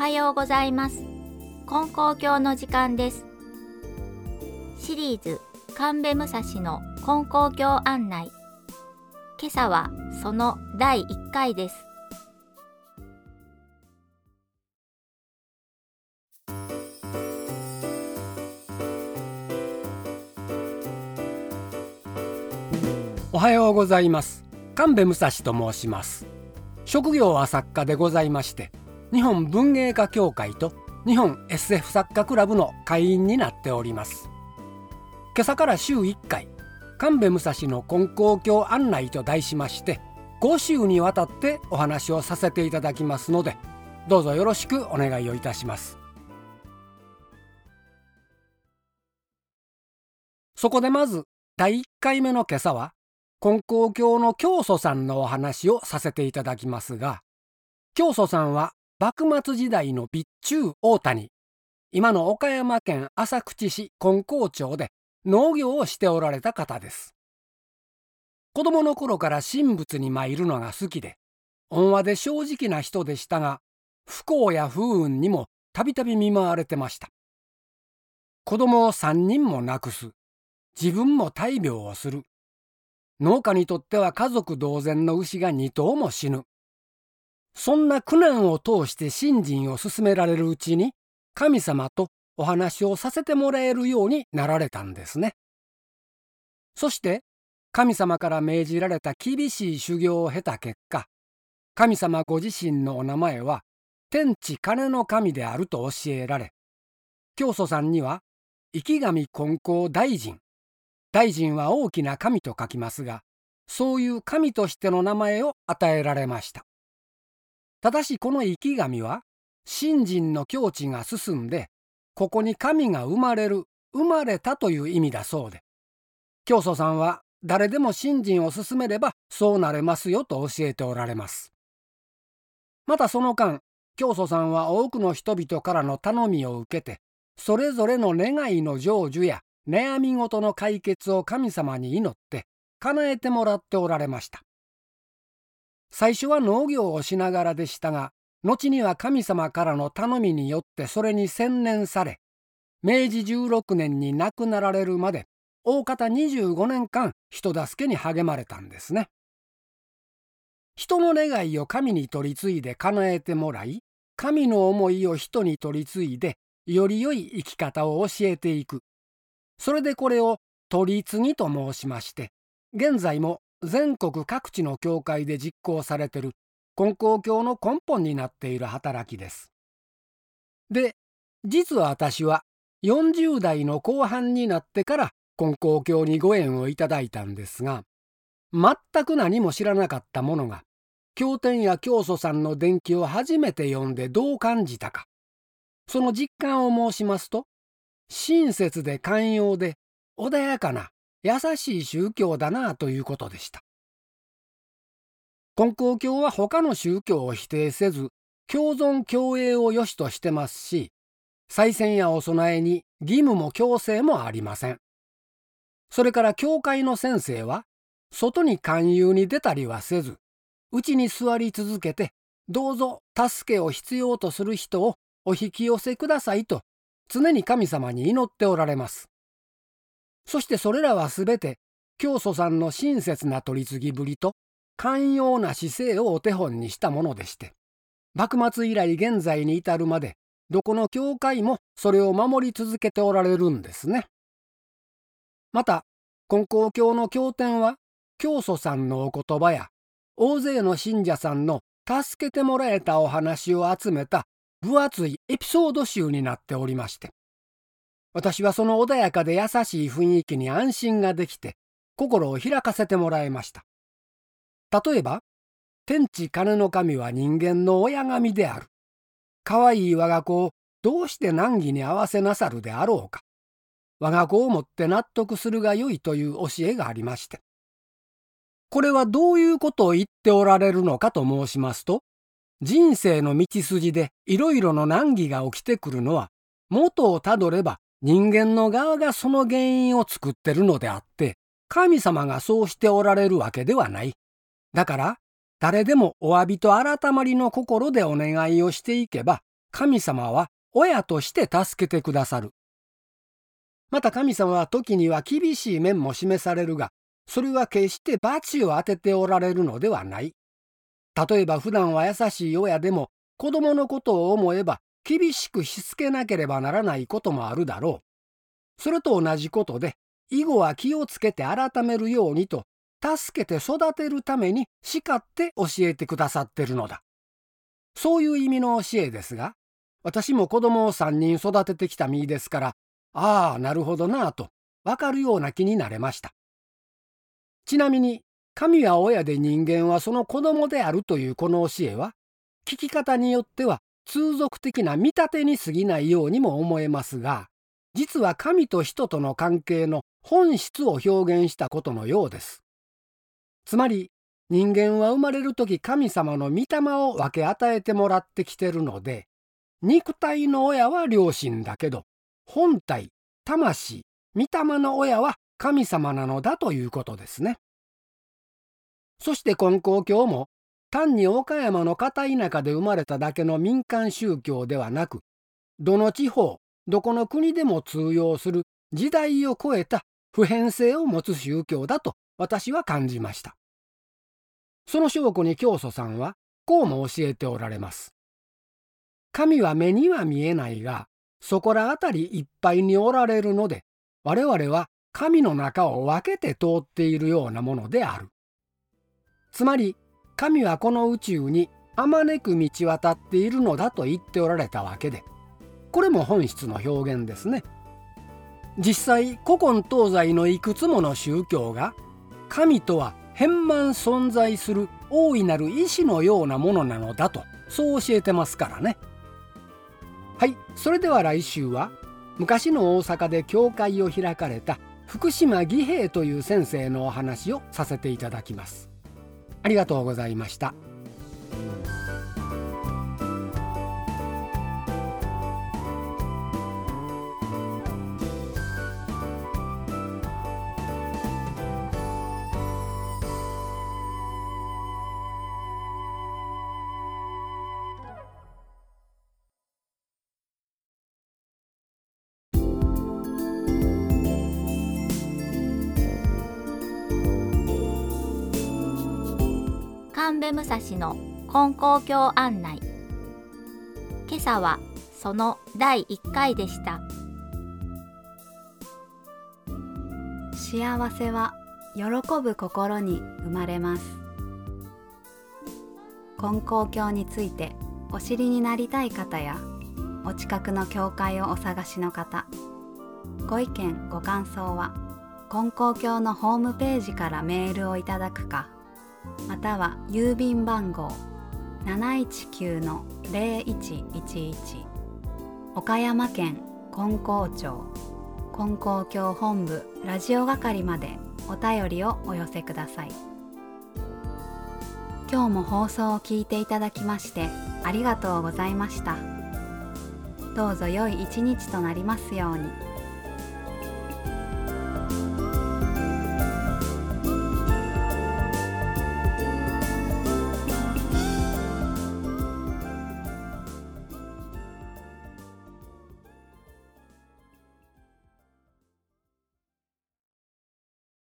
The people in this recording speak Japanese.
はようございます。金光教の時間です。シリーズ神戸武蔵の金光教案内。今朝はその第1回です。 おはようございます。神戸武蔵と申します。職業は作家でございまして、日本文芸家協会と日本 SF 作家クラブの会員になっております。今朝から週1回、神戸武蔵の金光教案内と題しまして、5週にわたってお話をさせていただきますので、どうぞよろしくお願いをいたします。そこでまず第1回目の今朝は、金光教の教祖さんのお話をさせていただきますが、教祖さんは幕末時代の備中大谷、今の岡山県浅口市金光町で農業をしておられた方です。子供の頃から神仏に参るのが好きで、温和で正直な人でしたが、不幸や不運にもたびたび見舞われてました。子供を3人も亡くす、自分も大病をする、農家にとっては家族同然の牛が2頭も死ぬ。そんな苦難を通して信心を進められるうちに、神様とお話をさせてもらえるようになられたんですね。そして神様から命じられた厳しい修行を経た結果、神様ご自身のお名前は天地金の神であると教えられ、教祖さんには生神金光大神、大神は大きな神と書きますが、そういう神としての名前を与えられました。ただしこの生神は信心の境地が進んで、ここに神が生まれる、生まれたという意味だそうで、教祖さんは誰でも信心を進めればそうなれますよと教えておられます。またその間、教祖さんは多くの人々からの頼みを受けて、それぞれの願いの成就や悩み事の解決を神様に祈って叶えてもらっておられました。最初は農業をしながらでしたが、後には神様からの頼みによってそれに専念され、明治16年に亡くなられるまで大方25年間人助けに励まれたんですね。人の願いを神に取り次いで叶えてもらい、神の思いを人に取り継いでより良い生き方を教えていく。それでこれを取り次ぎと申しまして、現在も全国各地の教会で実行されている金光教の根本になっている働きです。で、実は私は40代の後半になってから金光教にご縁をいただいたんですが、全く何も知らなかったものが、経典や教祖さんの伝記を初めて読んでどう感じたか、その実感を申しますと、親切で寛容で穏やかな優しい宗教だなということでした。金光教は他の宗教を否定せず、共存共栄を良しとしてますし、祭祀やお供えに義務も強制もありません。それから教会の先生は、外に勧誘に出たりはせず、うちに座り続けて、どうぞ助けを必要とする人をお引き寄せくださいと、常に神様に祈っておられます。そしてそれらはすべて、教祖さんの親切な取り次ぎぶりと、寛容な姿勢をお手本にしたものでして、幕末以来現在に至るまで、どこの教会もそれを守り続けておられるんですね。また、金光教の経典は、教祖さんのお言葉や、大勢の信者さんの助けてもらえたお話を集めた分厚いエピソード集になっておりまして、私はその穏やかで優しい雰囲気に安心ができて、心を開かせてもらいました。例えば、天地金の神は人間の親神である。かわいい我が子をどうして難儀に合わせなさるであろうか。我が子をもって納得するがよいという教えがありまして。これはどういうことを言っておられるのかと申しますと、人生の道筋でいろいろの難儀が起きてくるのは、元をたどれば人間の側がその原因を作ってるのであって、神様がそうしておられるわけではない。だから、誰でもお詫びと改まりの心でお願いをしていけば、 神様は親として助けてくださる。また神様は時には厳しい面も示されるが、それは決して罰を当てておられるのではない。例えば普段は優しい親でも子供のことを思えば厳しくしつけなければならないこともあるだろう。それと同じことで、以後は気をつけて改めるようにと、助けて育てるために叱って教えてくださってるのだ。そういう意味の教えですが、私も子供を3人育ててきた身ですから、ああ、なるほどなぁとわかるような気になれました。ちなみに、神は親で人間はその子供であるというこの教えは、聞き方によっては通俗的な見立てに過ぎないようにも思えますが、実は神と人との関係の本質を表現したことのようです。つまり、人間は生まれるとき神様の御霊を分け与えてもらってきてるので、肉体の親は両親だけど、本体、魂、御霊の親は神様なのだということですね。そして金光教も、単に岡山の片田舎で生まれただけの民間宗教ではなく、どの地方、どこの国でも通用する時代を超えた普遍性を持つ宗教だと私は感じました。その証拠に教祖さんはこうも教えておられます。神は目には見えないが、そこらあたりいっぱいにおられるので、我々は神の中を分けて通っているようなものである。つまり、神はこの宇宙にあまねく道渡っているのだと言っておられたわけで、これも本質の表現ですね。実際、古今東西のいくつもの宗教が、神とは変満存在する大いなる意志のようなものなのだと、そう教えてますからね。はい、それでは来週は、昔の大阪で教会を開かれた福島義平という先生のお話をさせていただきます。ありがとうございました。 神戸武蔵の金光教案内。今朝はその第1回でした。 幸せは喜ぶ心に生まれます。金光教についてお知りになりたい方や、お近くの教会をお探しの方、ご意見ご感想は金光教のホームページからメールをいただくか、または郵便番号 719-0111 岡山県金光町金光教本部ラジオ係までお便りをお寄せください。今日も放送を聞いていただきましてありがとうございました。どうぞ良い一日となりますように。